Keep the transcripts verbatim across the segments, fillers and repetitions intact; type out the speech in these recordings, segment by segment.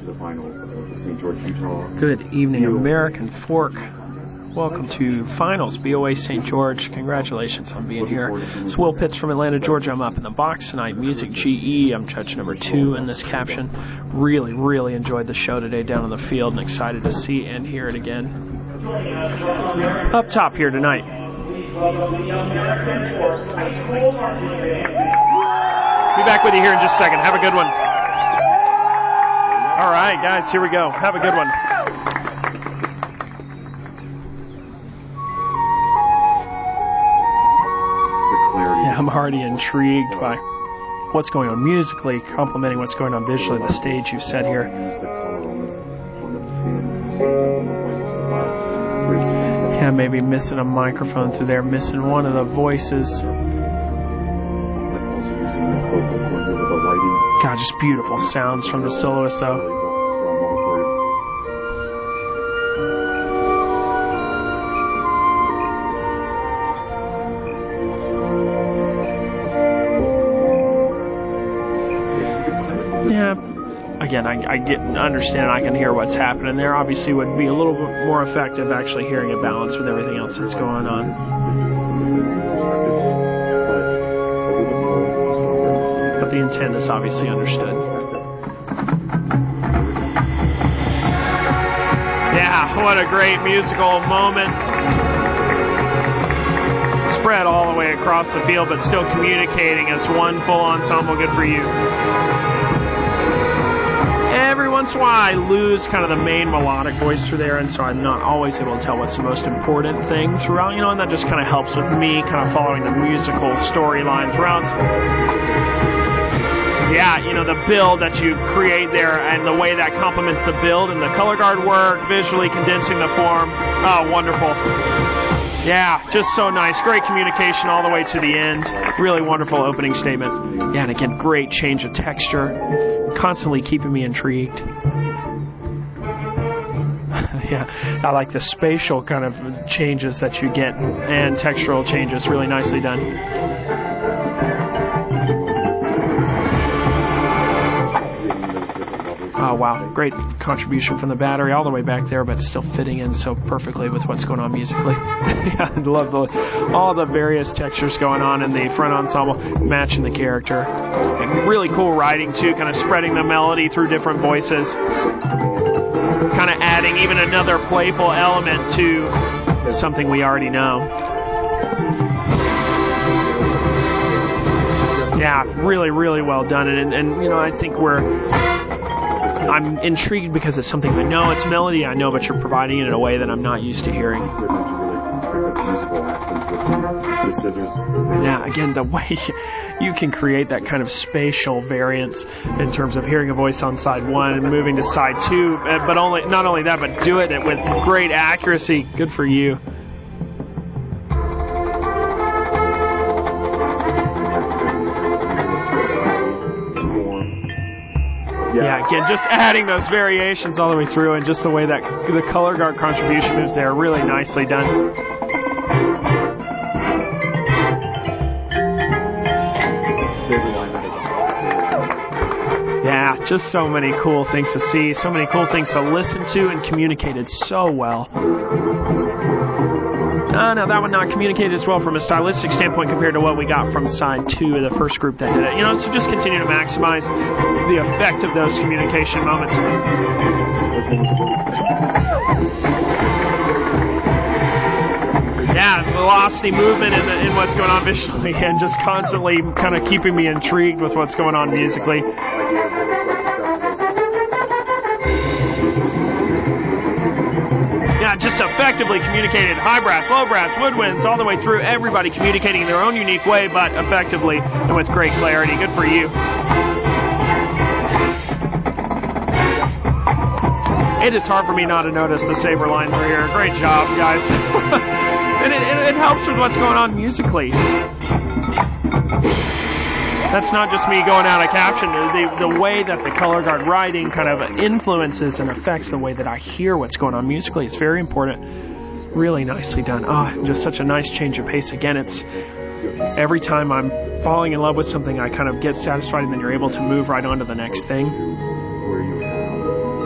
to the finals of the Saint George Utah. Good evening, American Fork. Welcome to finals, B O A Saint George. Congratulations on being here. It's Will Pitts from Atlanta, Georgia. I'm up in the box tonight. Music G E. I'm judge number two in this caption. Really, really enjoyed the show today down on the field and excited to see and hear it again. Up top here tonight. Be back with you here in just a second. Have a good one. All right, guys, here we go. Have a good one. Yeah, I'm already intrigued by what's going on musically, complimenting what's going on visually, the stage you've set here. Yeah, maybe missing a microphone through there, missing one of the voices. God, just beautiful sounds from the soloist, though. Again, I, I get understand I can hear what's happening there. Obviously, would be a little bit more effective actually hearing a balance with everything else that's going on. But the intent is obviously understood. Yeah, what a great musical moment. Spread all the way across the field, but still communicating as one full ensemble. Good for you. Every once in a while I lose kind of the main melodic voice through there, and so I'm not always able to tell what's the most important thing throughout, you know, and that just kind of helps with me kind of following the musical storyline throughout. Yeah, you know, the build that you create there and the way that complements the build and the color guard work, visually condensing the form. Oh, wonderful. Yeah, just so nice. Great communication all the way to the end. Really wonderful opening statement. Yeah, and again, great change of texture. Constantly keeping me intrigued. Yeah, I like the spatial kind of changes that you get and textural changes. Really nicely done. Oh, wow. Great contribution from the battery all the way back there, but still fitting in so perfectly with what's going on musically. Yeah, I love the, all the various textures going on in the front ensemble, matching the character. And really cool writing, too, kind of spreading the melody through different voices. Kind of adding even another playful element to something we already know. Yeah, really, really well done. And, and you know, I think we're... I'm intrigued because it's something I know, it's melody I know, but you're providing it in a way that I'm not used to hearing. Yeah, again, the way you can create that kind of spatial variance in terms of hearing a voice on side one and moving to side two, but only not only that, but do it with great accuracy. Good for you. Yeah, again, just adding those variations all the way through, and just the way that the color guard contribution moves there, really nicely done. Yeah, just so many cool things to see, so many cool things to listen to, and communicated so well. Uh, no, that one not communicated as well from a stylistic standpoint compared to what we got from side two of the first group that did it. You know, so just continue to maximize the effect of those communication moments. Yeah, velocity, movement, in, the, in what's going on visually, and just constantly kind of keeping me intrigued with what's going on musically. Yeah, just effectively communicated. High brass, low brass, woodwinds, all the way through. Everybody communicating in their own unique way, but effectively and with great clarity. Good for you. It is hard for me not to notice the saber line through here. Great job, guys. And it, it, it helps with what's going on musically. That's not just me going out of caption. The, the way that the color guard writing kind of influences and affects the way that I hear what's going on musically. It's very important. Really nicely done. Oh, just such a nice change of pace. Again, it's every time I'm falling in love with something, I kind of get satisfied, and then you're able to move right on to the next thing.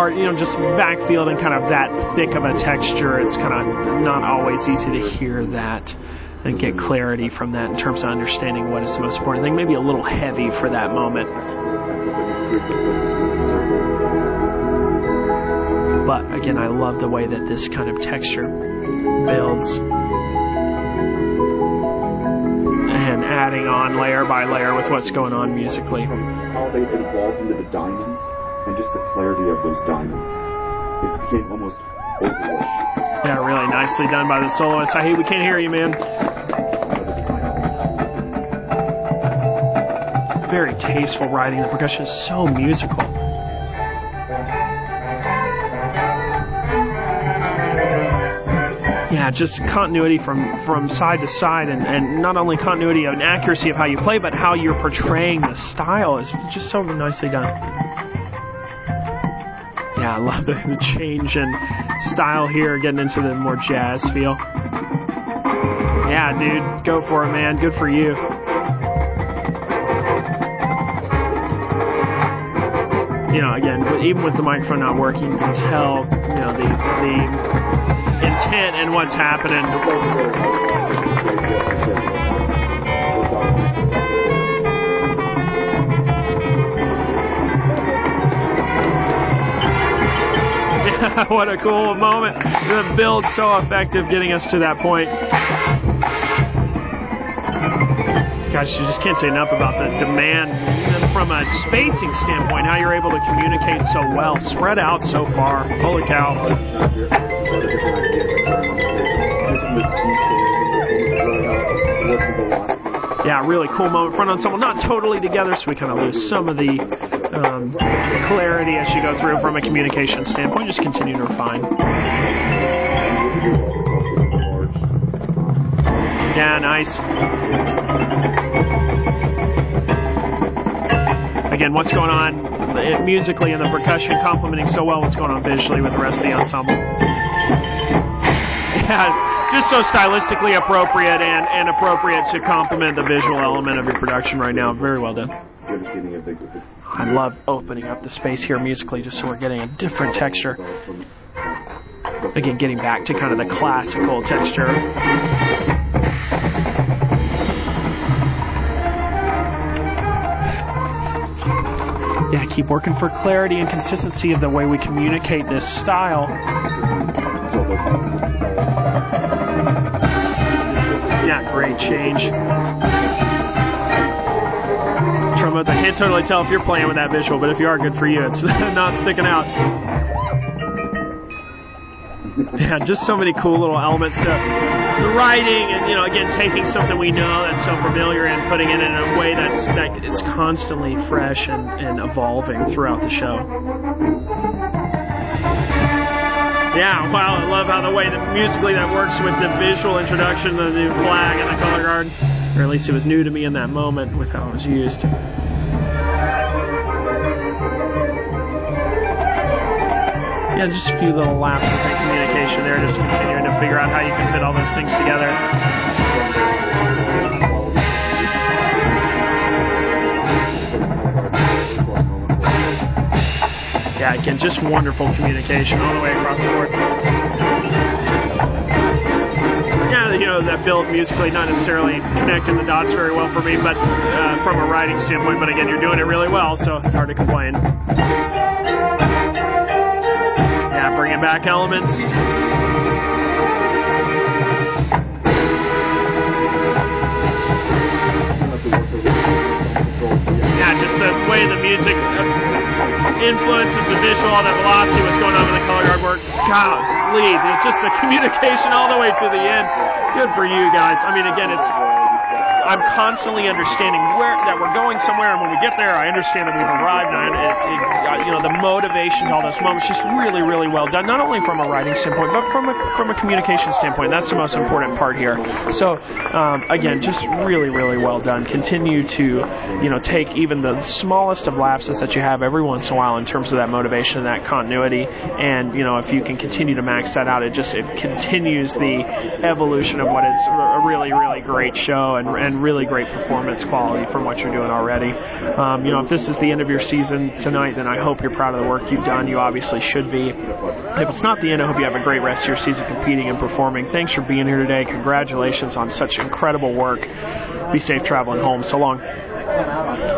hard, you know, just backfield and kind of that thick of a texture. It's kind of not always easy to hear that and get clarity from that in terms of understanding what is the most important thing. Maybe a little heavy for that moment. But again, I love the way that this kind of texture builds. And adding on layer by layer with what's going on musically. From how they evolved into the diamonds and just the clarity of those diamonds. It became almost overworked. Yeah, really nicely done by the soloist. I hate we can't hear you, man. Very tasteful writing. The percussion is so musical. Yeah, just continuity from, from side to side, and, and not only continuity and accuracy of how you play, but how you're portraying the style is just so nicely done. Yeah, I love the, the change in style here, getting into the more jazz feel. Yeah, dude, go for it, man. Good for you. You know, again, even with the microphone not working, you can tell, you know, the the intent and what's happening. Yeah, what a cool moment. The build so effective getting us to that point. Gosh, you just can't say enough about the demand from a spacing standpoint, how you're able to communicate so well, spread out so far. Holy cow. Yeah, really cool moment. Front ensemble not totally together, so we kind of lose some of the um, clarity as you go through from a communication standpoint. Just continue to refine. Yeah, nice. Again, what's going on musically and the percussion complementing so well what's going on visually with the rest of the ensemble. Yeah, just so stylistically appropriate and, and appropriate to complement the visual element of your production right now. Very well done. I love opening up the space here musically just so we're getting a different texture. Again, getting back to kind of the classical texture. Yeah, keep working for clarity and consistency of the way we communicate this style. Yeah, great change. Trombones, I can't totally tell if you're playing with that visual, but if you are, good for you. It's not sticking out. Yeah, just so many cool little elements to the writing, and you know, again, taking something we know that's so familiar and putting it in a way that's that is constantly fresh and, and evolving throughout the show. Yeah, wow, I love how the way that musically that works with the visual introduction, the new flag and the color guard, or at least it was new to me in that moment with how it was used. Yeah, just a few little lapses in communication there, just continuing to figure out how you can fit all those things together. Yeah, again, just wonderful communication all the way across the board. Yeah, you know, that build musically, not necessarily connecting the dots very well for me, but uh, from a writing standpoint, but again, you're doing it really well, so it's hard to complain. Yeah, bringing back elements. Yeah, just the way the music influences the visual, all that velocity, what's going on with the color guard work. Golly, it's just a communication all the way to the end. Good for you guys. I mean, again, it's I'm constantly understanding where that we're going somewhere, and when we get there, I understand that we've arrived. And it's, it, uh, you know, the motivation to all those moments, just really, really well done. Not only from a writing standpoint, but from a from a communication standpoint. That's the most important part here. So, um, again, just really, really well done. Continue to, you know, take even the smallest of lapses that you have every once in a while in terms of that motivation and that continuity. And you know, if you can continue to max that out, it just it continues the evolution of what is a really, really great show and. and and really great performance quality from what you're doing already. Um, you know, if this is the end of your season tonight, then I hope you're proud of the work you've done. You obviously should be. If it's not the end, I hope you have a great rest of your season competing and performing. Thanks for being here today. Congratulations on such incredible work. Be safe traveling home. So long.